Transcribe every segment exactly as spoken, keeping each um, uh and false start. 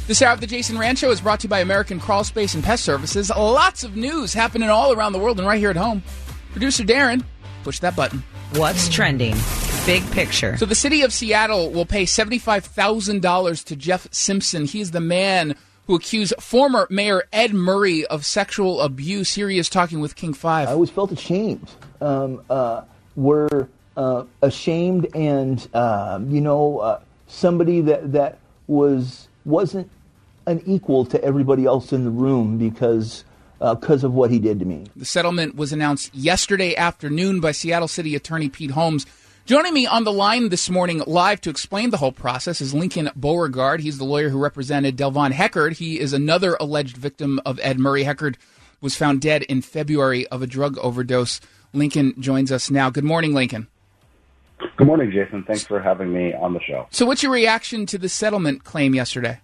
This hour of the Jason Rand Show is brought to you by American Crawl Space and Pest Services. Lots of news happening all around the world and right here at home. Producer Darren, push that button. What's trending? Big picture. So the city of Seattle will pay seventy-five thousand dollars to Jeff Simpson. He is the man who accused former Mayor Ed Murray of sexual abuse. Here he is talking with King five. I always felt ashamed. Um, uh, we're uh, ashamed and, uh, you know, uh, somebody that, that was... wasn't an equal to everybody else in the room because uh, because of what he did to me. The settlement was announced yesterday afternoon by Seattle City Attorney Pete Holmes. Joining me on the line this morning live to explain the whole process is Lincoln Beauregard. He's the lawyer who represented Delvon Heckard. He is another alleged victim of Ed Murray. Heckard was found dead in February of a drug overdose. Lincoln joins us now. Good morning, Lincoln. Good morning, Jason. Thanks for having me on the show. So what's your reaction to the settlement claim yesterday?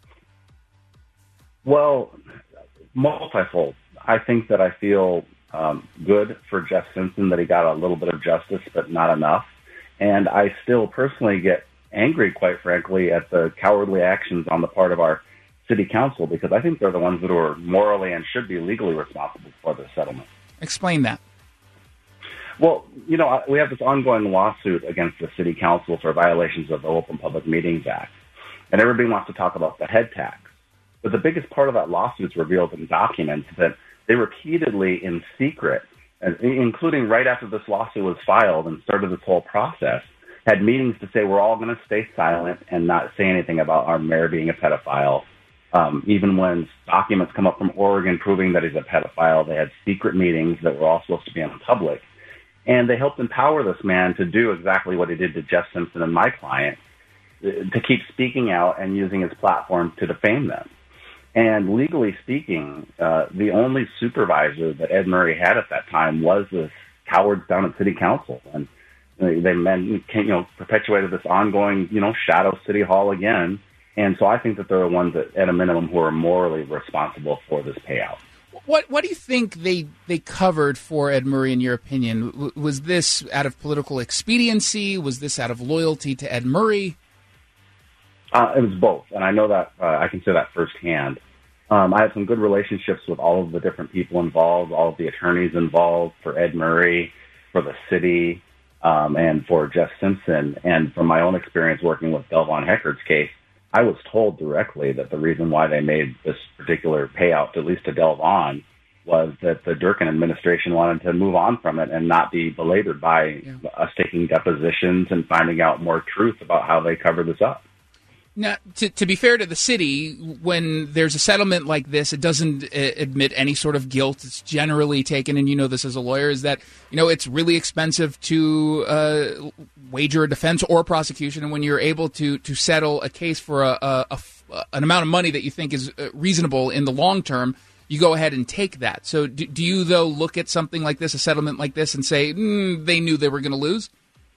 Well, multifold. I think that I feel um, good for Jeff Simpson that he got a little bit of justice, but not enough. And I still personally get angry, quite frankly, at the cowardly actions on the part of our city council, because I think they're the ones that are morally and should be legally responsible for the settlement. Explain that. Well, you know, we have this ongoing lawsuit against the city council for violations of the Open Public Meetings Act. And everybody wants to talk about the head tax. But the biggest part of that lawsuit is revealed in documents that they repeatedly, in secret, including right after this lawsuit was filed and started this whole process, had meetings to say we're all going to stay silent and not say anything about our mayor being a pedophile. Um, even when documents come up from Oregon proving that he's a pedophile, they had secret meetings that were all supposed to be in public. And they helped empower this man to do exactly what he did to Jeff Simpson and my client, to keep speaking out and using his platform to defame them. And legally speaking, uh, the only supervisor that Ed Murray had at that time was this cowards down at City Council. And they, they men, you know, perpetuated this ongoing, you know, shadow City Hall again. And so I think that they're the ones that, at a minimum, who are morally responsible for this payout. What What do you think they, they covered for Ed Murray, in your opinion? W- was this out of political expediency? Was this out of loyalty to Ed Murray? Uh, it was both, and I know that uh, I can say that firsthand. Um, I have some good relationships with all of the different people involved, all of the attorneys involved for Ed Murray, for the city, um, and for Jeff Simpson. And from my own experience working with Delvon Heckard's case, I was told directly that the reason why they made this particular payout, at least to Delvon, was that the Durkin administration wanted to move on from it and not be belabored by yeah. us taking depositions and finding out more truth about how they covered this up. Now, to, to be fair to the city, when there's a settlement like this, it doesn't uh, admit any sort of guilt. It's generally taken, and you know this as a lawyer, is that, you know, it's really expensive to uh, wager a defense or prosecution. And when you're able to to settle a case for a, a, a, an amount of money that you think is reasonable in the long term, you go ahead and take that. So do, do you, though, look at something like this, a settlement like this, and say, mm, they knew they were going to lose?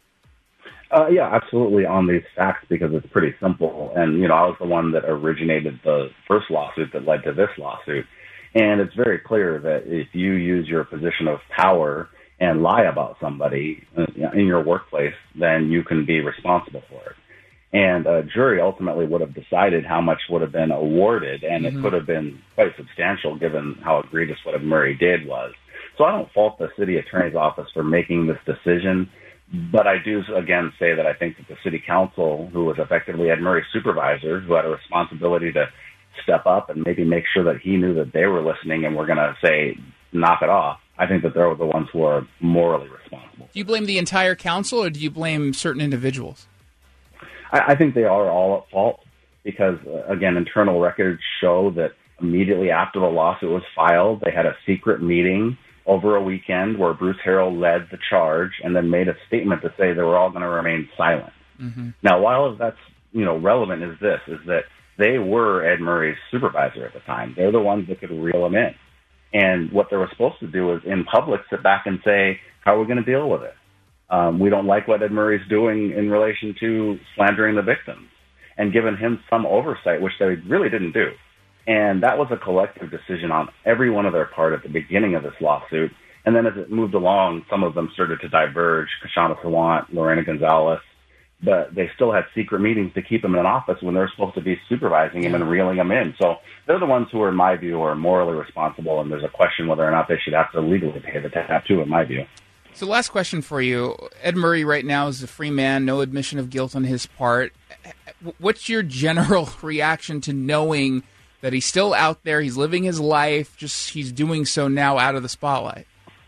Uh, yeah, absolutely on these facts, because it's pretty simple. And, you know, I was the one that originated the first lawsuit that led to this lawsuit. And it's very clear that if you use your position of power and lie about somebody in your workplace, then you can be responsible for it. And a jury ultimately would have decided how much would have been awarded, and mm-hmm. it could have been quite substantial given how egregious what Ed Murray did was. So I don't fault the city attorney's office for making this decision. But I do, again, say that I think that the city council, who was effectively Ed Murray's supervisor, who had a responsibility to step up and maybe make sure that he knew that they were listening and were going to say, knock it off, I think that they're the ones who are morally responsible. Do you blame the entire council, or do you blame certain individuals? I, I think they are all at fault because, uh, again, internal records show that immediately after the lawsuit was filed, they had a secret meeting over a weekend where Bruce Harrell led the charge and then made a statement to say they were all going to remain silent. Mm-hmm. Now, while that's, you know, relevant is this, is that they were Ed Murray's supervisor at the time. They're the ones that could reel him in. And what they were supposed to do is in public sit back and say, how are we going to deal with it? Um, we don't like what Ed Murray's doing in relation to slandering the victims, and given him some oversight, which they really didn't do. And that was a collective decision on every one of their part at the beginning of this lawsuit. And then as it moved along, some of them started to diverge. Kashana Sawant, Lorena Gonzalez, but they still had secret meetings to keep him in an office when they're supposed to be supervising him and reeling him in. So they're the ones who are, in my view, are morally responsible, and there's a question whether or not they should have to legally pay the tab too, in my view. So last question for you. Ed Murray right now is a free man, no admission of guilt on his part. What's your general reaction to knowing that he's still out there, he's living his life, just he's doing so now out of the spotlight?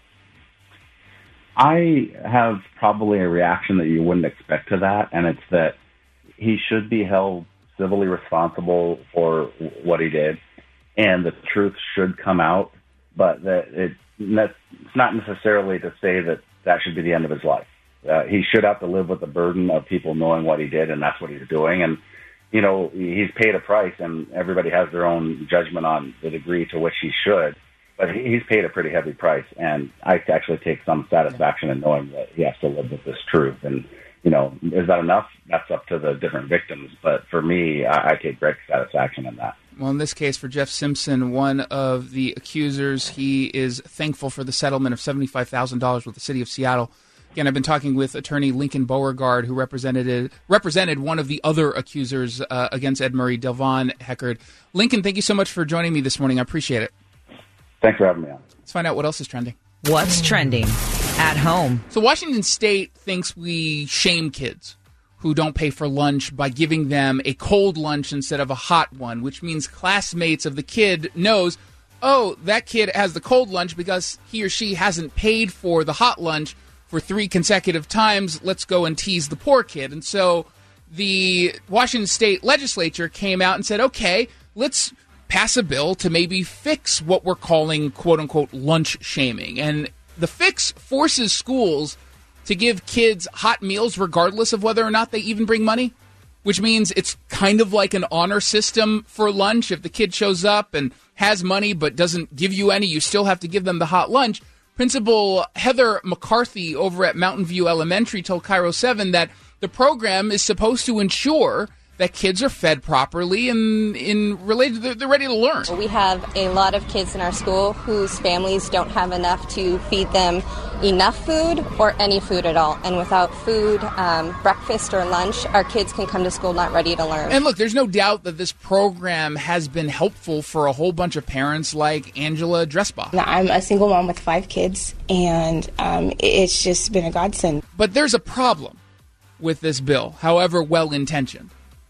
I have probably a reaction that you wouldn't expect to that, and it's that he should be held civilly responsible for what he did, and the truth should come out, but that it, it's not necessarily to say that that should be the end of his life. Uh, he should have to live with the burden of people knowing what he did, and that's what he's doing. And, you know, he's paid a price, and everybody has their own judgment on the degree to which he should. But he's paid a pretty heavy price, and I actually take some satisfaction in knowing that he has to live with this truth. And, you know, is that enough? That's up to the different victims. But for me, I, I take great satisfaction in that. Well, in this case, for Jeff Simpson, one of the accusers, he is thankful for the settlement of seventy-five thousand dollars with the city of Seattle. Again, I've been talking with attorney Lincoln Beauregard, who represented represented one of the other accusers uh, against Ed Murray, Delvon Heckard. Lincoln, thank you so much for joining me this morning. I appreciate it. Thanks for having me on. Let's find out what else is trending. What's trending at home? So Washington State thinks we shame kids who don't pay for lunch by giving them a cold lunch instead of a hot one, which means classmates of the kid knows, oh, that kid has the cold lunch because he or she hasn't paid for the hot lunch for three consecutive times. Let's go and tease the poor kid. And so the Washington State legislature came out and said, okay, let's pass a bill to maybe fix what we're calling, quote-unquote, lunch shaming. And the fix forces schools to give kids hot meals regardless of whether or not they even bring money, which means it's kind of like an honor system for lunch. If the kid shows up and has money but doesn't give you any, you still have to give them the hot lunch. Principal Heather McCarthy over at Mountain View Elementary told Cairo seven that the program is supposed to ensure that kids are fed properly and in related they're, they're ready to learn. We have a lot of kids in our school whose families don't have enough to feed them enough food or any food at all. And without food, um, breakfast or lunch, our kids can come to school not ready to learn. And look, there's no doubt that this program has been helpful for a whole bunch of parents like Angela Dressbach. I'm a single mom with five kids, and um, it's just been a godsend. But there's a problem with this bill, however well-intentioned.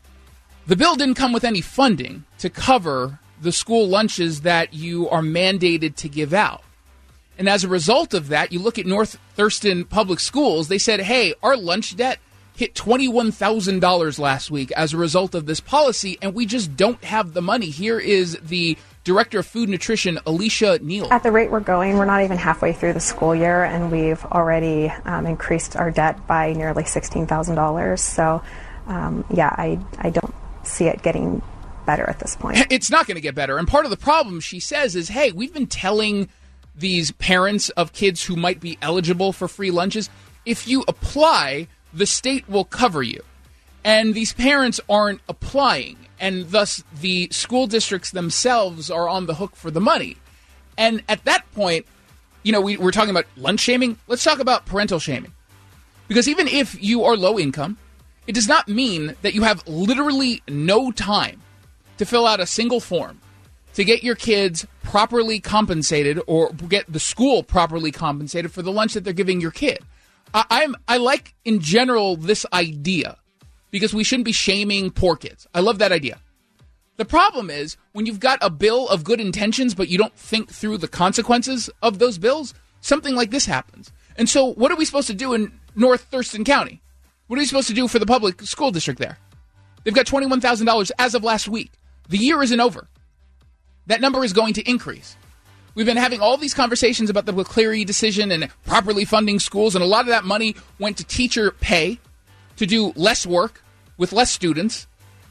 The bill didn't come with any funding to cover the school lunches that you are mandated to give out. And as a result of that, you look at North Thurston Public Schools, they said, hey, our lunch debt hit twenty-one thousand dollars last week as a result of this policy, and we just don't have the money. Here is the Director of Food Nutrition, Alicia Neal. At the rate we're going, we're not even halfway through the school year, and we've already um, increased our debt by nearly sixteen thousand dollars. So, um, yeah, I, I don't see it getting better at this point. It's not going to get better. And part of the problem, she says, is, hey, we've been telling these parents of kids who might be eligible for free lunches, if you apply, the state will cover you. And these parents aren't applying, and thus the school districts themselves are on the hook for the money. And at that point, you know, we, we're talking about lunch shaming. Let's talk about parental shaming. Because even if you are low income, it does not mean that you have literally no time to fill out a single form to get your kids properly compensated or get the school properly compensated for the lunch that they're giving your kid. I, I'm I like, in general, this idea because we shouldn't be shaming poor kids. I love that idea. The problem is when you've got a bill of good intentions but you don't think through the consequences of those bills, something like this happens. And so what are we supposed to do in North Thurston County? What are you supposed to do for the public school district there? They've got twenty-one thousand dollars as of last week. The year isn't over. That number is going to increase. We've been having all these conversations about the McCleary decision and properly funding schools, and a lot of that money went to teacher pay, to do less work with less students,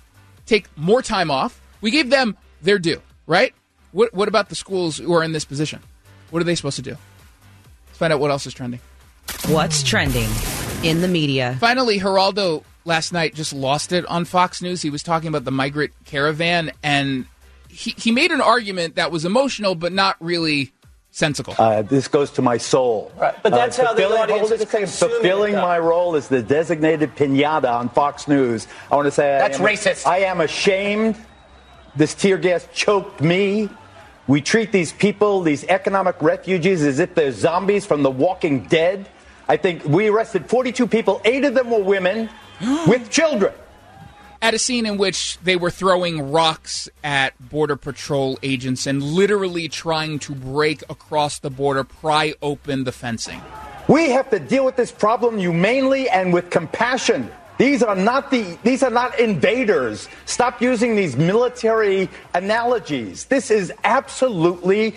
take more time off. We gave them their due, right? What, what about the schools who are in this position? What are they supposed to do? Let's find out what else is trending. What's trending in the media? Finally, Geraldo last night just lost it on Fox News. He was talking about the migrant caravan, and he, he made an argument that was emotional but not really sensical. Uh, this goes to my soul. Right. But that's uh, how the audience is consuming Fulfilling it, my role as the designated piñata on Fox News. I want to say that's I am, racist. I am ashamed. This tear gas choked me. We treat these people, these economic refugees, as if they're zombies from The Walking Dead. I think we arrested forty-two people. Eight of them were women with children. At a scene in which they were throwing rocks at Border Patrol agents and literally trying to break across the border, pry open the fencing. We have to deal with this problem humanely and with compassion. These are not the these are not invaders. Stop using these military analogies. This is absolutely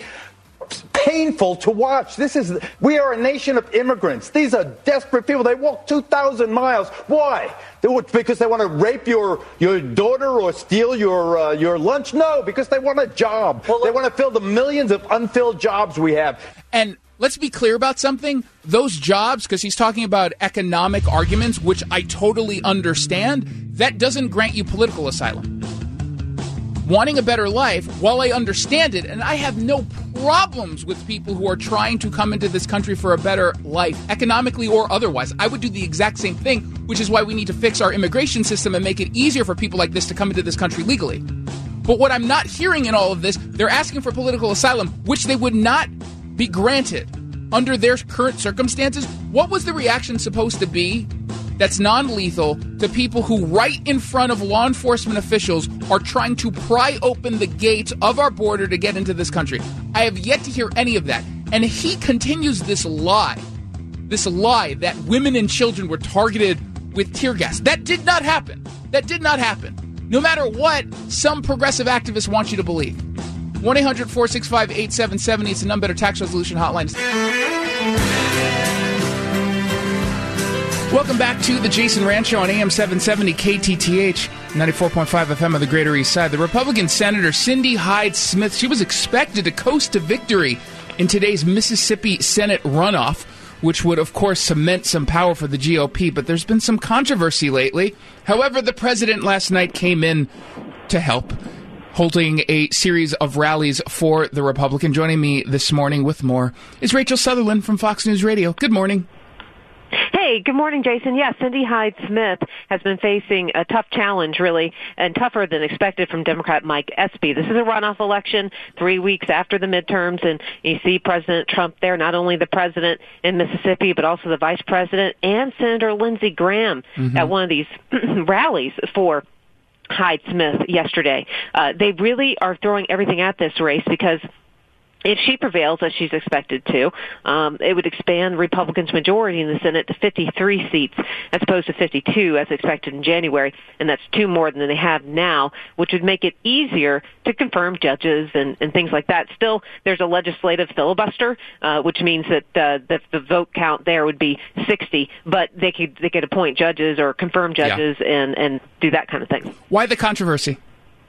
painful to watch. This is we are a nation of immigrants. These are desperate people. They walk two thousand miles. Why? They would, because they want to rape your your daughter or steal your uh, your lunch? No, because they want a job. Well, they want to fill the millions of unfilled jobs we have. And let's be clear about something. Those jobs, because he's talking about economic arguments, which I totally understand, that doesn't grant you political asylum. Wanting a better life, while I understand it, and I have no problems with people who are trying to come into this country for a better life, economically or otherwise. I would do the exact same thing, which is why we need to fix our immigration system and make it easier for people like this to come into this country legally. But what I'm not hearing in all of this, they're asking for political asylum, which they would not be granted under their current circumstances. What was the reaction supposed to be that's non-lethal to people who right in front of law enforcement officials are trying to pry open the gates of our border to get into this country? I have yet to hear any of that. And he continues this lie, this lie that women and children were targeted with tear gas. That did not happen. That did not happen. No matter what some progressive activists want you to believe. one eight hundred four six five eight seven seven zero. It's the None Better Tax Resolution Hotline. Welcome back to the Jason Rand Show on A M seven seventy K T T H, ninety-four point five F M of the Greater East Side. The Republican Senator Cindy Hyde-Smith, she was expected to coast to victory in today's Mississippi Senate runoff, which would, of course, cement some power for the G O P. But there's been some controversy lately. However, the president last night came in to help, holding a series of rallies for the Republican. Joining me this morning with more is Rachel Sutherland from Fox News Radio. Good morning. Hey, good morning, Jason. Yes, Cindy Hyde-Smith has been facing a tough challenge, really, and tougher than expected from Democrat Mike Espy. This is a runoff election three weeks after the midterms, and you see President Trump there, not only the president in Mississippi, but also the vice president and Senator Lindsey Graham mm-hmm. at one of these rallies for Hyde-Smith yesterday. Uh, they really are throwing everything at this race because if she prevails, as she's expected to, um, it would expand Republicans' majority in the Senate to fifty-three seats as opposed to fifty-two as expected in January, and that's two more than they have now, which would make it easier to confirm judges and, and things like that. Still, there's a legislative filibuster, uh, which means that uh, the, the vote count there would be sixty, but they could they could appoint judges or confirm judges yeah. and, and do that kind of thing. Why the controversy?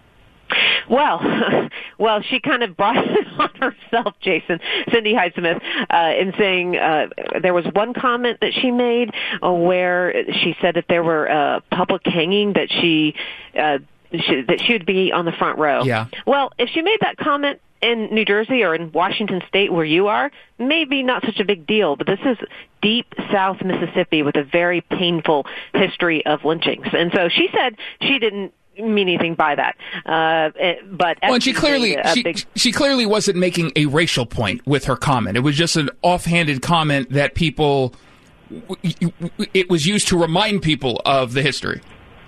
Well, well, she kind of brought it on herself, Jason, Cindy Hyde-Smith, uh, in saying uh, there was one comment that she made uh, where she said that there were uh, public hanging that she, uh, she that she would be on the front row. Yeah. Well, if she made that comment in New Jersey or in Washington State where you are, maybe not such a big deal, but this is deep South Mississippi with a very painful history of lynchings. And so she said she didn't mean anything by that. Uh, but well, and she clearly she, big... she clearly wasn't making a racial point with her comment. It was just an offhanded comment that people it was used to remind people of the history.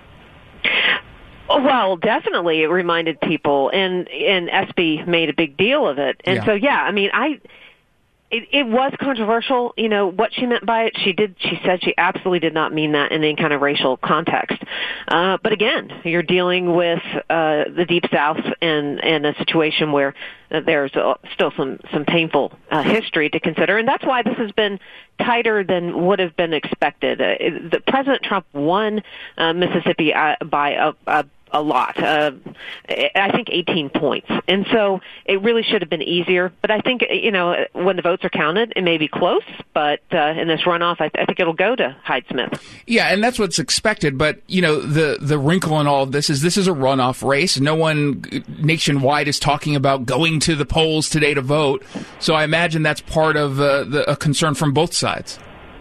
Well, definitely it reminded people, and and Espy made a big deal of it. And yeah. so yeah, I mean, I It, it was controversial, you know, what she meant by it. She did, she said she absolutely did not mean that in any kind of racial context. Uh, but again, you're dealing with, uh, the Deep South and, and a situation where uh, there's uh, still some, some painful, uh, history to consider. And that's why this has been tighter than would have been expected. Uh, the President Trump won, uh, Mississippi uh, by a, a a lot. Uh, I think eighteen points. And so it really should have been easier. But I think, you know, when the votes are counted, it may be close. But uh, in this runoff, I, th- I think it'll go to Hyde-Smith. Yeah, and that's what's expected. But, you know, the, the wrinkle in all of this is this is a runoff race. No one nationwide is talking about going to the polls today to vote. So I imagine that's part of uh, the, a concern from both sides.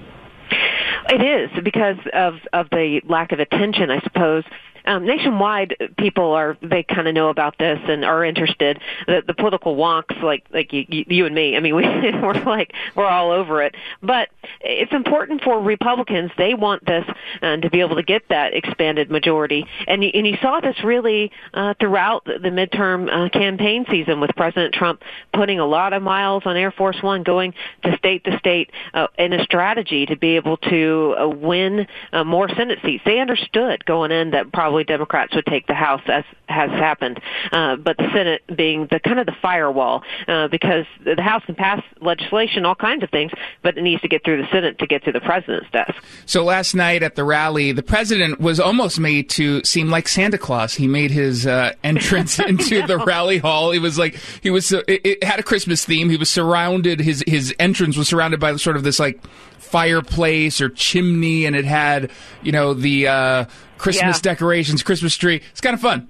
It is, because of, of the lack of attention, I suppose. Um, nationwide, people are, they kind of know about this and are interested. The, the political wonks, like like you, you and me, I mean, we, we're like, we're all over it. But it's important for Republicans. They want this uh, to be able to get that expanded majority. And you, and you saw this really uh, throughout the, the midterm uh, campaign season, with President Trump putting a lot of miles on Air Force One, going to state to state uh, in a strategy to be able to uh, win uh, more Senate seats. They understood going in that probably Democrats would take the House, as has happened, uh, but the Senate being the kind of the firewall, uh, because the House can pass legislation, all kinds of things, but it needs to get through the Senate to get to the president's desk. So last night at the rally, the president was almost made to seem like Santa Claus. He made his uh, entrance into the rally hall. It was like he was. Uh, it, it had a Christmas theme. He was surrounded. His his entrance was surrounded by sort of this like fireplace or chimney, and it had, you know, the uh, Christmas yeah. decorations, Christmas tree. It's kind of fun.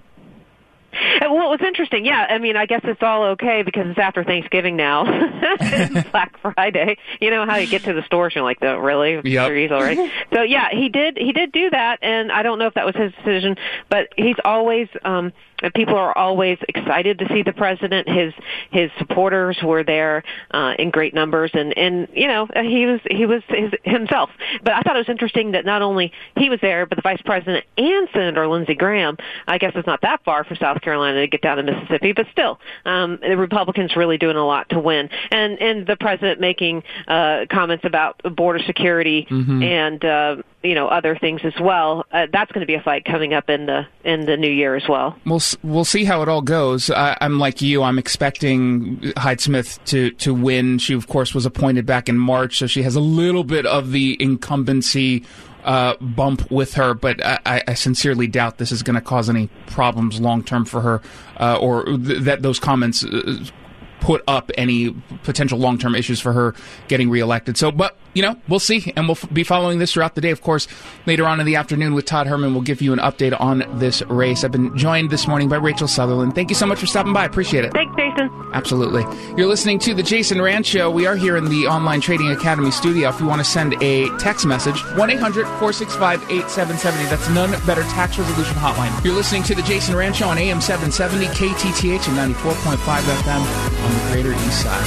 Well, it's interesting. Yeah, I mean, I guess it's all okay because it's after Thanksgiving now. It's Black Friday. You know how you get to the stores, you're like, oh, really? Yep. Already? So yeah, he did. He did do that, and I don't know if that was his decision, but he's always. Um, People are always excited to see the president. His his supporters were there uh, in great numbers, and, and you know he was he was his, himself. But I thought it was interesting that not only he was there, but the vice president and Senator Lindsey Graham. I guess it's not that far from South Carolina to get down to Mississippi, but still, um, the Republicans really doing a lot to win, and and the president making uh, comments about border security mm-hmm. and uh, you know other things as well. Uh, that's going to be a fight coming up in the in the new year as well. We'll we'll see how it all goes. I, I'm like you. I'm expecting Hyde-Smith to to win. She, of course, was appointed back in March, so she has a little bit of the incumbency uh, bump with her. But I, I sincerely doubt this is going to cause any problems long term for her, uh, or th- that those comments Uh, put up any potential long-term issues for her getting reelected. So, but, you know, we'll see, and we'll f- be following this throughout the day. Of course, later on in the afternoon with Todd Herman, we'll give you an update on this race. I've been joined this morning by Rachel Sutherland. Thank you so much for stopping by. Appreciate it. Thanks, Jason. Absolutely. You're listening to The Jason Rand Show. We are here in the Online Trading Academy studio. If you want to send a text message, one eight hundred four six five eight seven seven zero. That's None Better Tax Resolution Hotline. You're listening to The Jason Rand Show on A M seven seventy, K T T H, and ninety-four point five F M on the Greater East Side.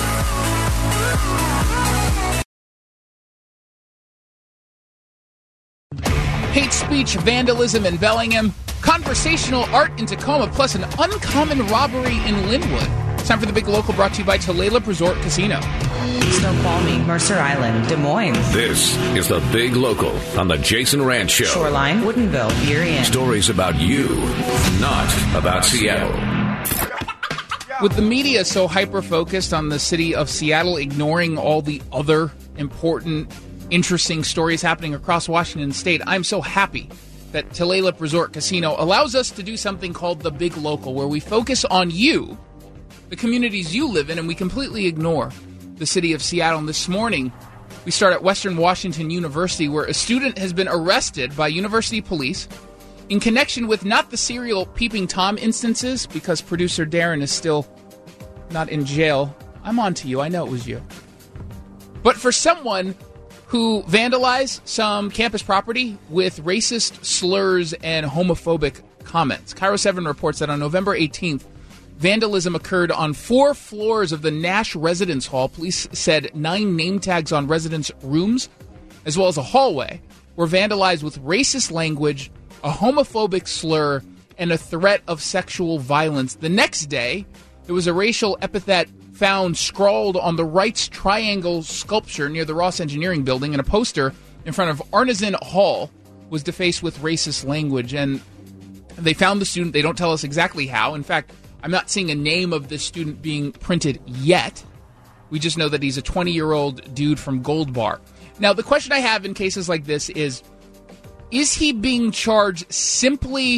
Hate speech, vandalism in Bellingham, conversational art in Tacoma, plus an uncommon robbery in Linwood. It's time for the Big Local, brought to you by Tulalip Resort Casino. Snoqualmie, Mercer Island, Des Moines. This is the Big Local on the Jason Rand Show. Shoreline, Woodinville, Burien. Stories about you, not about Seattle. With the media so hyper-focused on the city of Seattle, ignoring all the other important, interesting stories happening across Washington State, I'm so happy that Tulalip Resort Casino allows us to do something called the Big Local, where we focus on you, the communities you live in, and we completely ignore the city of Seattle. And this morning, we start at Western Washington University, where a student has been arrested by university police in connection with not the serial Peeping Tom instances, because producer Darren is still not in jail. I'm on to you. I know it was you. But for someone who vandalized some campus property with racist slurs and homophobic comments. Cairo seven reports that on November eighteenth, vandalism occurred on four floors of the Nash Residence Hall. Police said nine name tags on residence rooms, as well as a hallway, were vandalized with racist language, a homophobic slur, and a threat of sexual violence. The next day, there was a racial epithet found scrawled on the Wright's Triangle sculpture near the Ross Engineering Building, and a poster in front of Arneson Hall was defaced with racist language. And they found the student. They don't tell us exactly how. In fact, I'm not seeing a name of this student being printed yet. We just know that he's a twenty-year-old dude from Gold Bar. Now, the question I have in cases like this is, is he being charged simply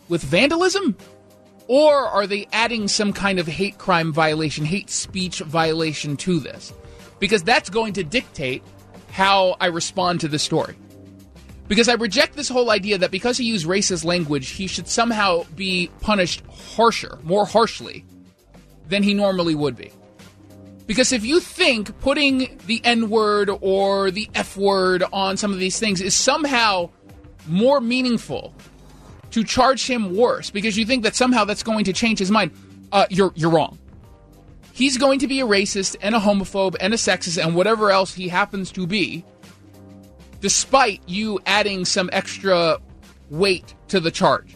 with vandalism? Or are they adding some kind of hate crime violation, hate speech violation to this? Because that's going to dictate how I respond to the story. Because I reject this whole idea that because he used racist language, he should somehow be punished harsher, more harshly than he normally would be. Because if you think putting the N-word or the F-word on some of these things is somehow more meaningful to charge him worse, because you think that somehow that's going to change his mind, uh, you're you're wrong. He's going to be a racist and a homophobe and a sexist and whatever else he happens to be, despite you adding some extra weight to the charge.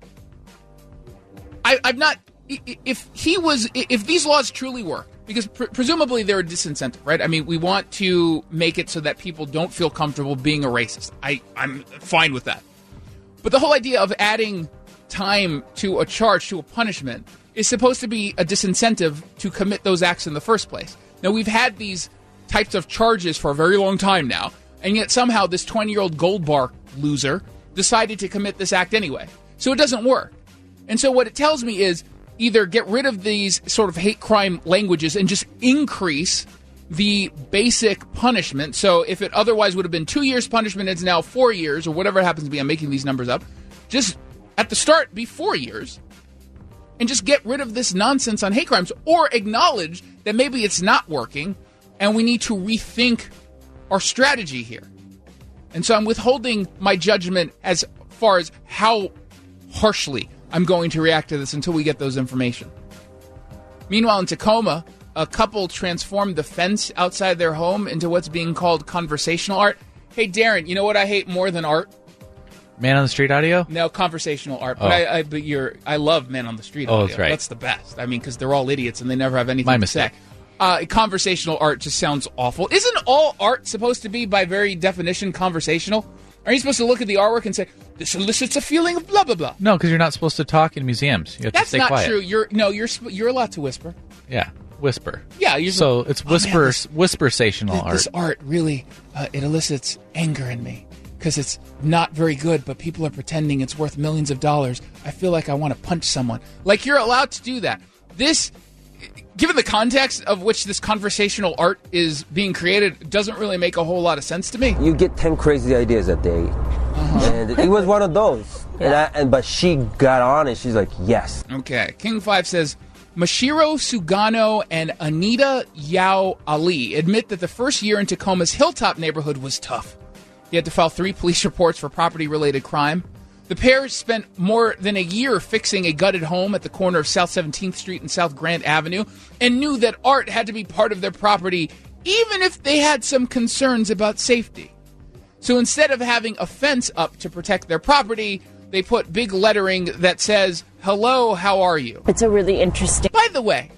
I, I'm not... If he was... If these laws truly work, because pre- presumably they're a disincentive, right? I mean, we want to make it so that people don't feel comfortable being a racist. I, I'm fine with that. But the whole idea of adding time to a charge, to a punishment, is supposed to be a disincentive to commit those acts in the first place. Now, we've had these types of charges for a very long time now, and yet somehow this twenty-year-old Gold Bar loser decided to commit this act anyway. So it doesn't work. And so what it tells me is either get rid of these sort of hate crime languages and just increase the basic punishment. So if it otherwise would have been two years punishment, it's now four years or whatever it happens to be. I'm making these numbers up. Just at the start, be four years and just get rid of this nonsense on hate crimes, or acknowledge that maybe it's not working and we need to rethink our strategy here. And so I'm withholding my judgment as far as how harshly I'm going to react to this until we get those information. Meanwhile, in Tacoma, a couple transformed the fence outside their home into what's being called conversational art. Hey, Darren, you know what I hate more than art? Man on the Street audio? No, conversational art. Oh. But I, I, but you're, I love Man on the Street oh, audio. That's right. That's the best. I mean, because they're all idiots and they never have anything My to mistake. say. Uh, conversational art just sounds awful. Isn't all art supposed to be, by very definition, conversational? Are you supposed to look at the artwork and say, this elicits a feeling of blah, blah, blah? No, because you're not supposed to talk in museums. You have That's to stay not quiet. true. You're No, you're you're allowed to whisper. Yeah, whisper. Yeah. You're so like, it's oh, whisper, man, this- whisper-sational Th- art. This art really, uh, it elicits anger in me because it's not very good, but people are pretending it's worth millions of dollars. I feel like I want to punch someone. Like, you're allowed to do that. This, given the context of which this conversational art is being created, doesn't really make a whole lot of sense to me. You get ten crazy ideas a day. Uh-huh. And it was one of those. Yeah. And, I, and But she got on and she's like, yes. Okay. King five says, Mashiro Sugano and Anita Yao Ali admit that the first year in Tacoma's Hilltop neighborhood was tough. They had to file three police reports for property-related crime. The pair spent more than a year fixing a gutted home at the corner of South seventeenth Street and South Grand Avenue, and knew that art had to be part of their property, even if they had some concerns about safety. So instead of having a fence up to protect their property, they put big lettering that says, hello, how are you? It's a really interesting... By the way,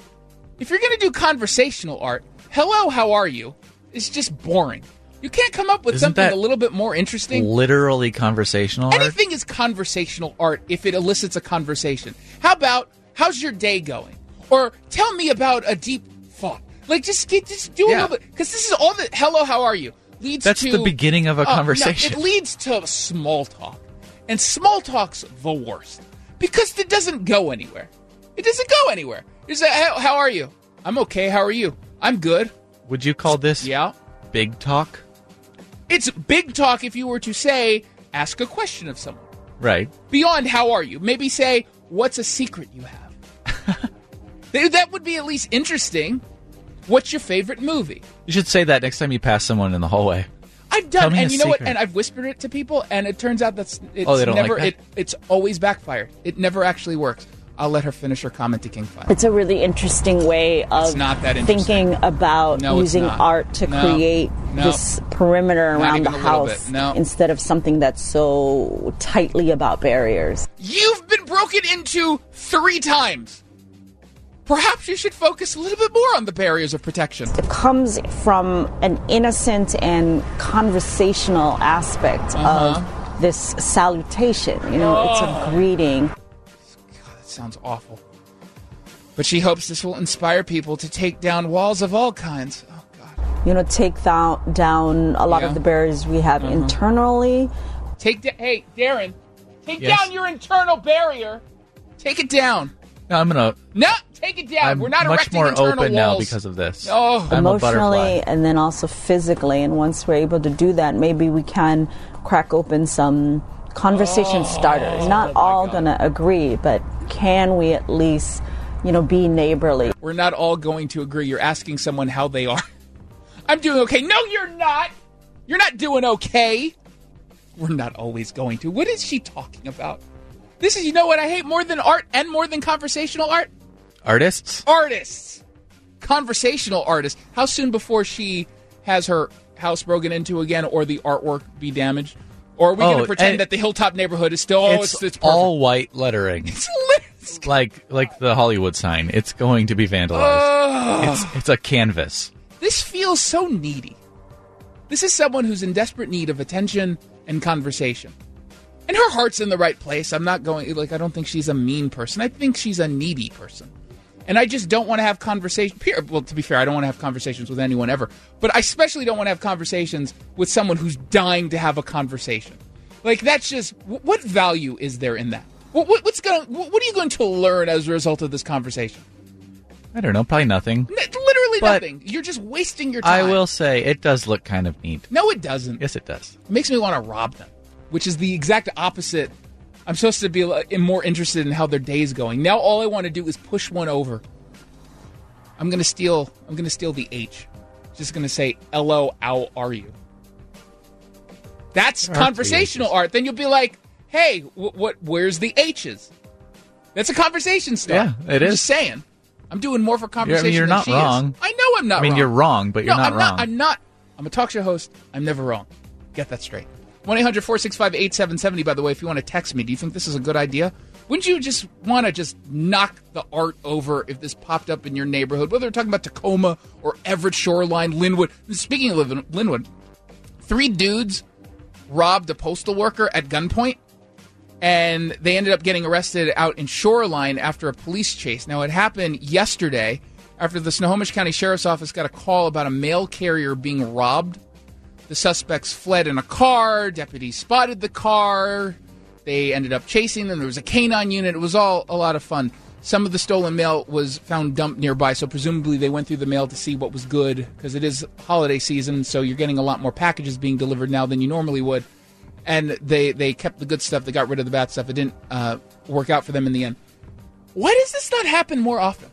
if you're going to do conversational art, hello, how are you is just boring. You can't come up with Isn't something that a little bit more interesting. Literally conversational art? Anything is conversational art if it elicits a conversation. How about, how's your day going? Or tell me about a deep thought. Like, just get, just do Yeah. a little bit. Because this is all the, hello, how are you? Leads That's to... the beginning of a Oh, no, conversation. it leads to small talk. And small talk's the worst. Because it doesn't go anywhere. It doesn't go anywhere. You say, how, how are you? I'm okay, how are you? I'm good. Would you call this yeah. big talk? It's big talk if you were to say, ask a question of someone. Right. Beyond how are you? Maybe say, what's a secret you have? That would be at least interesting. What's your favorite movie? You should say that next time you pass someone in the hallway. I've Tell done, me and a you know what? secret. And I've whispered it to people, and it turns out that's it's Oh, they don't like never. that? It, it's always backfired. It never actually works. I'll let her finish her comment to King Five. It's a really interesting way of It's not that interesting. thinking about No, it's using not. art to No. create No. this perimeter Not around even the a little house bit. No. instead of something that's so tightly about barriers. You've been broken into three times. Perhaps you should focus a little bit more on the barriers of protection. It comes from an innocent and conversational aspect Uh-huh. of this salutation. You know, Oh. it's a greeting. God, that sounds awful. But she hopes this will inspire people to take down walls of all kinds. Oh, God. You know, take down, down a lot Yeah. of the barriers we have Uh-huh. internally. Take da- Hey, Darren, Take Yes. down your internal barrier. Take it down. No, I'm gonna. No, take it down. I'm We're not much erecting more internal open walls. now because of this. Oh, I'm a butterfly. Emotionally and then also physically. And once we're able to do that, maybe we can crack open some conversation Oh, starters. Not all going to agree, but can we at least, you know, be neighborly? We're not all going to agree. You're asking someone how they are. I'm doing okay. No, you're not. You're not doing okay. We're not always going to. What is she talking about? This is, you know what I hate more than art and more than conversational art? Artists? Artists. Conversational artists. How soon before she has her house broken into again or the artwork be damaged? Or are we Oh, going to pretend and- that the Hilltop neighborhood is still, oh, it's, it's, it's perfect. all white lettering. It's lit. like like the Hollywood sign. It's going to be vandalized. Ugh. It's, it's a canvas. This feels so needy. This is someone who's in desperate need of attention and conversation. And her heart's in the right place. I'm not going, like, I don't think she's a mean person. I think she's a needy person. And I just don't want to have conversations. Well, to be fair, I don't want to have conversations with anyone ever. But I especially don't want to have conversations with someone who's dying to have a conversation. Like, that's just, what value is there in that? What, what, what's going? What are you going to learn as a result of this conversation? I don't know. Probably nothing. N- literally But nothing. You're just wasting your time. I will say it does look kind of neat. No, it doesn't. Yes, it does. It makes me want to rob them, which is the exact opposite. I'm supposed to be like, more interested in how their day's going. Now all I want to do is push one over. I'm gonna steal. I'm gonna steal the H. Just gonna say, "Hello, how are you?" That's There are conversational art. Then you'll be like, "Hey, wh- what? Where's the H's?" That's a conversation start. Yeah, it I'm is. Just saying. I'm doing more for You're, I conversation. mean, you're than not she wrong. Is. I know I'm not I mean, wrong. you're wrong, but you're no, not I'm wrong. Not, I'm not. I'm a talk show host. I'm never wrong. Get that straight. one eight hundred four six five eight seven seven zero, by the way, if you want to text me. Do you think this is a good idea? Wouldn't you just want to just knock the art over if this popped up in your neighborhood? Whether we're talking about Tacoma or Everett Shoreline, Linwood. Speaking of Lin- Linwood, three dudes robbed a postal worker at gunpoint, and they ended up getting arrested out in Shoreline after a police chase. Now, it happened yesterday after the Snohomish County Sheriff's Office got a call about a mail carrier being robbed. The suspects fled in a car. Deputies spotted the car. They ended up chasing them. There was a canine unit. It was all a lot of fun. Some of the stolen mail was found dumped nearby, so presumably they went through the mail to see what was good, because it is holiday season, so you're getting a lot more packages being delivered now than you normally would. And they, they kept the good stuff. They got rid of the bad stuff. It didn't uh, work out for them in the end. Why does this not happen more often?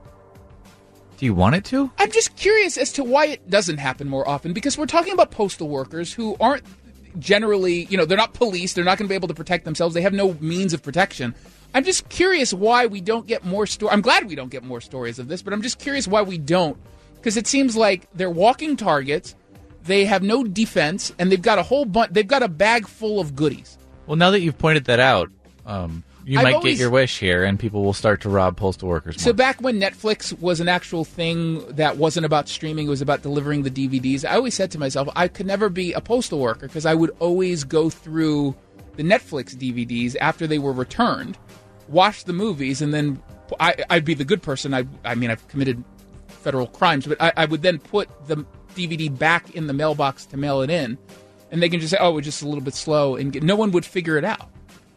Do you want it to? I'm just curious as to why it doesn't happen more often, because we're talking about postal workers who aren't generally, you know, they're not police. They're not going to be able to protect themselves. They have no means of protection. I'm just curious why we don't get more stories. I'm glad we don't get more stories of this, but I'm just curious why we don't, because it seems like they're walking targets. They have no defense, and they've got a whole bunch. They've got a bag full of goodies. Well, now that you've pointed that out, um, you I've might always- get your wish here, and people will start to rob postal workers more. So back when Netflix was an actual thing that wasn't about streaming, it was about delivering the D V Ds, I always said to myself, I could never be a postal worker, because I would always go through the Netflix D V Ds after they were returned, watch the movies, and then I, I'd be the good person. I, I mean, I've committed federal crimes, but I, I would then put the D V D back in the mailbox to mail it in, and they can just say, oh, we're just a little bit slow, and get, no one would figure it out.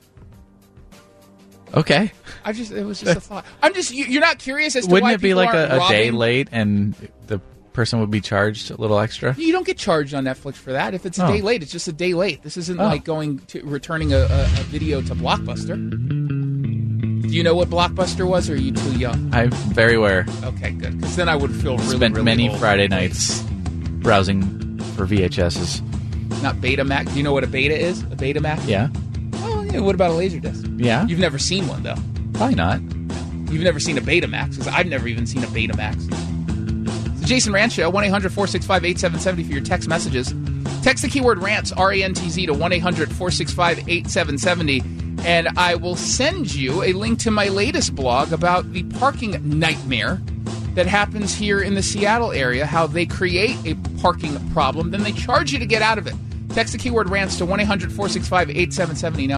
Okay. I just it was just a thought. I'm just you, you're not curious as to Wouldn't why it be people like aren't a, a day robbing? late and the person would be charged a little extra? You don't get charged on Netflix for that. If it's a Oh. day late, it's just a day late. This isn't Oh. like going to returning a, a, a video to Blockbuster. Do you know what Blockbuster was, or are you too young? I'm very aware. Okay, good. Because then I would feel really, Spent really many old. Friday nights browsing for V H S's. Not Betamax. Do you know what a Beta is? A Betamax? Yeah. Oh, yeah. What about a Laserdisc? Yeah. You've never seen one, though. Probably not. You've never seen a Betamax, because I've never even seen a Betamax. It's the Jason Rant Show, one eight hundred four six five eight seven seven zero for your text messages. Text the keyword RANTS, R A N T Z, to one eight hundred four six five eight seven seven zero, and I will send you a link to my latest blog about the parking nightmare that happens here in the Seattle area, how they create a parking problem, then they charge you to get out of it. Text the keyword RANTS to one eight hundred four six five eight seven seven zero now.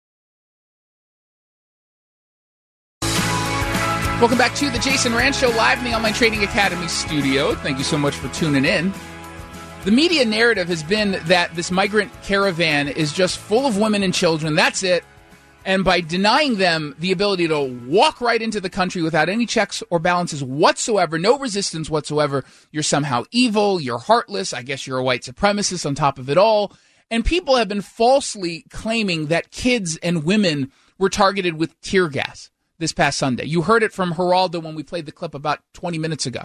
Welcome back to the Jason Rant Show, live in the Online Trading Academy studio. Thank you so much for tuning in. The media narrative has been that this migrant caravan is just full of women and children. That's it. And by denying them the ability to walk right into the country without any checks or balances whatsoever, no resistance whatsoever, you're somehow evil, you're heartless, I guess you're a white supremacist on top of it all. And people have been falsely claiming that kids and women were targeted with tear gas this past Sunday. You heard it from Geraldo when we played the clip about twenty minutes ago.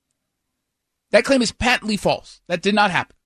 That claim is patently false. That did not happen.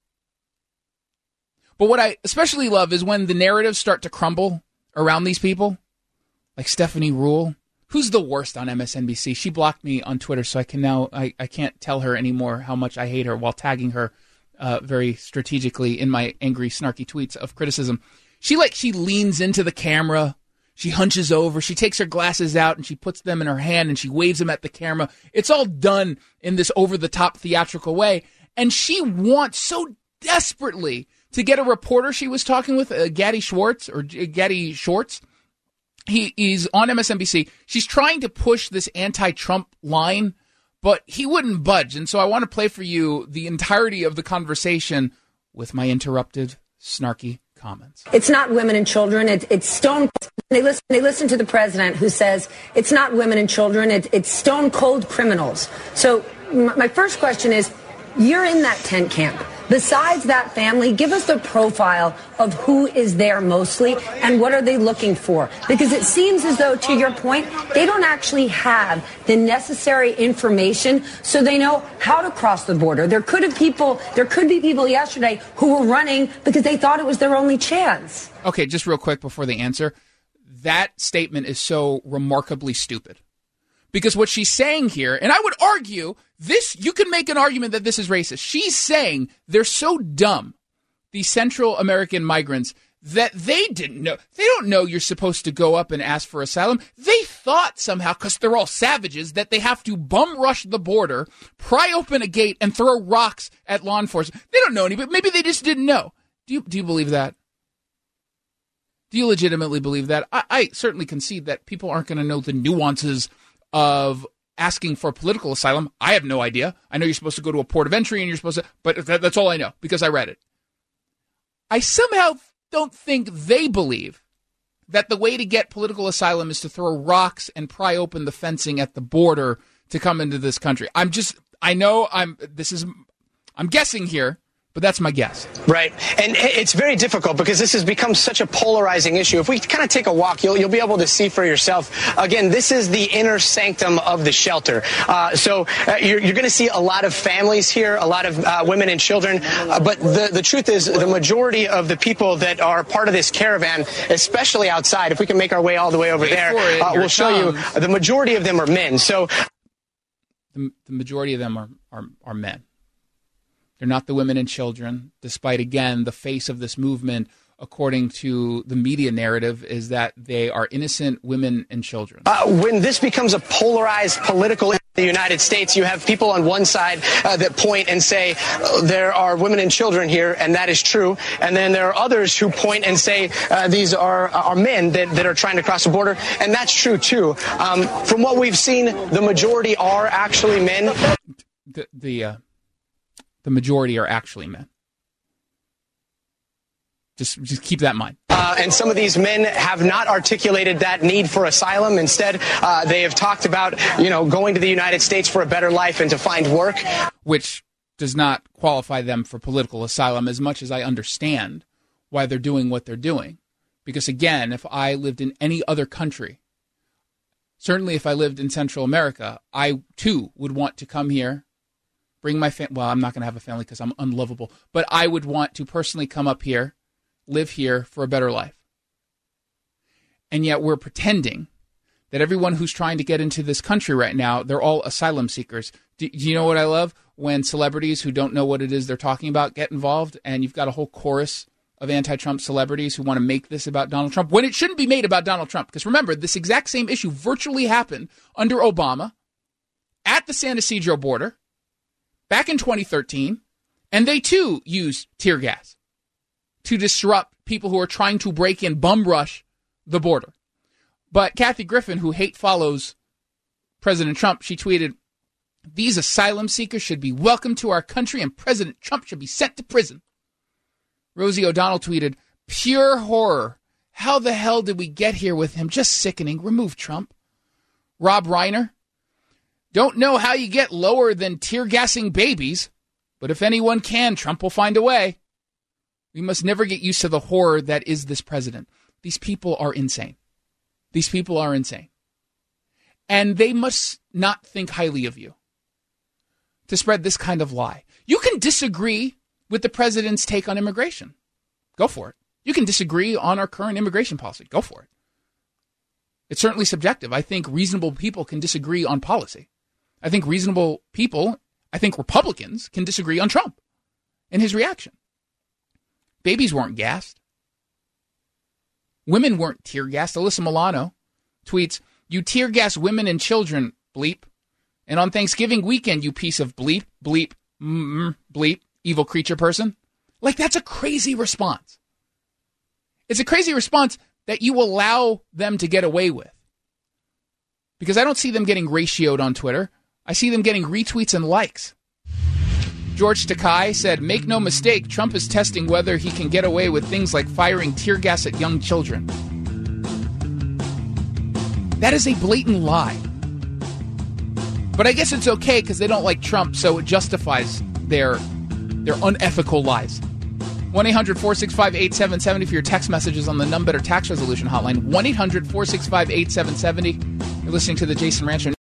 But what I especially love is when the narratives start to crumble around these people, like Stephanie Ruhle, who's the worst on M S N B C. She blocked me on Twitter, so I can now I, I can't tell her anymore how much I hate her while tagging her uh, very strategically in my angry, snarky tweets of criticism. She like she leans into the camera, she hunches over, she takes her glasses out and she puts them in her hand and she waves them at the camera. It's all done in this over-the-top theatrical way, and she wants so desperately to get a reporter she was talking with, uh, Gaddy Schwartz, or uh, Gaddy Schwartz. He, he's on M S N B C. She's trying to push this anti-Trump line, but he wouldn't budge. And so I want to play for you the entirety of the conversation with my interrupted, snarky comments. It's not women and children. It, it's stone. They listen. They listen to the president who says it's not women and children. It, it's stone cold criminals. So m- my first question is, you're in that tent camp. Besides that family, give us the profile of who is there mostly and what are they looking for? Because it seems as though, to your point, they don't actually have the necessary information so they know how to cross the border. There could have people, there could be people yesterday who were running because they thought it was their only chance. Okay, just real quick before the answer. That statement is so remarkably stupid. Because what she's saying here, and I would argue this, you can make an argument that this is racist. She's saying they're so dumb, these Central American migrants, that they didn't know. They don't know you're supposed to go up and ask for asylum. They thought somehow, because they're all savages, that they have to bum rush the border, pry open a gate, and throw rocks at law enforcement. They don't know any, but maybe they just didn't know. Do you, do you believe that? Do you legitimately believe that? I, I certainly concede that people aren't going to know the nuances of asking for political asylum. I have no idea. I know you're supposed to go to a port of entry and you're supposed to, but that, that's all I know because I read it. I somehow don't think they believe that the way to get political asylum is to throw rocks and pry open the fencing at the border to come into this country. I'm just, I know I'm, this is, I'm guessing here, but that's my guess. Right. And it's very difficult because this has become such a polarizing issue. If we kind of take a walk, you'll, you'll be able to see for yourself. Again, this is the inner sanctum of the shelter. Uh, so uh, you're, you're going to see a lot of families here, a lot of uh, women and children. Uh, but the, the truth is the majority of the people that are part of this caravan, especially outside, if we can make our way all the way over Wait there, uh, we'll show you the majority of them are men. So the, the majority of them are, are, are men. They're not the women and children, despite, again, the face of this movement, according to the media narrative, is that they are innocent women and children. Uh, when this becomes a polarized political issue in the United States, you have people on one side uh, that point and say uh, there are women and children here, and that is true. And then there are others who point and say uh, these are, are men that, that are trying to cross the border, and that's true, too. Um, from what we've seen, the majority are actually men. The... the uh... The majority are actually men. Just, just keep that in mind. Uh, and some of these men have not articulated that need for asylum. Instead, uh, they have talked about, you know, going to the United States for a better life and to find work. Which does not qualify them for political asylum, as much as I understand why they're doing what they're doing. Because, again, if I lived in any other country, certainly if I lived in Central America, I, too, would want to come here. Bring my family. Well, I'm not going to have a family because I'm unlovable. But I would want to personally come up here, live here for a better life. And yet we're pretending that everyone who's trying to get into this country right now, they're all asylum seekers. Do, do you know what I love? When celebrities who don't know what it is they're talking about get involved, and you've got a whole chorus of anti-Trump celebrities who want to make this about Donald Trump, when it shouldn't be made about Donald Trump. Because remember, this exact same issue virtually happened under Obama at the San Ysidro border back in twenty thirteen, and they too used tear gas to disrupt people who are trying to break in, bum rush the border. But Kathy Griffin, who hate follows President Trump, she tweeted, "These asylum seekers should be welcome to our country and President Trump should be sent to prison." Rosie O'Donnell tweeted, "Pure horror. How the hell did we get here with him? Just sickening. Remove Trump. Rob Reiner. Don't know how you get lower than tear-gassing babies, but if anyone can, Trump will find a way. We must never get used to the horror that is this president. These people are insane. These people are insane. And they must not think highly of you to spread this kind of lie. You can disagree with the president's take on immigration. Go for it. You can disagree on our current immigration policy. Go for it. It's certainly subjective. I think reasonable people can disagree on policy. I think reasonable people, I think Republicans can disagree on Trump and his reaction. Babies weren't gassed. Women weren't tear gassed. Alyssa Milano tweets, "You tear gas women and children, bleep. And on Thanksgiving weekend, you piece of bleep, bleep, mm, bleep, evil creature person." Like, that's a crazy response. It's a crazy response that you allow them to get away with. Because I don't see them getting ratioed on Twitter. I see them getting retweets and likes. George Takei said, "Make no mistake, Trump is testing whether he can get away with things like firing tear gas at young children." That is a blatant lie. But I guess it's okay because they don't like Trump, so it justifies their, their unethical lies. one eight hundred four six five eight seven seven zero for your text messages on the Numbetter Tax Resolution Hotline. one eight hundred four six five eight seven seven zero. You're listening to The Jason Ranch Show.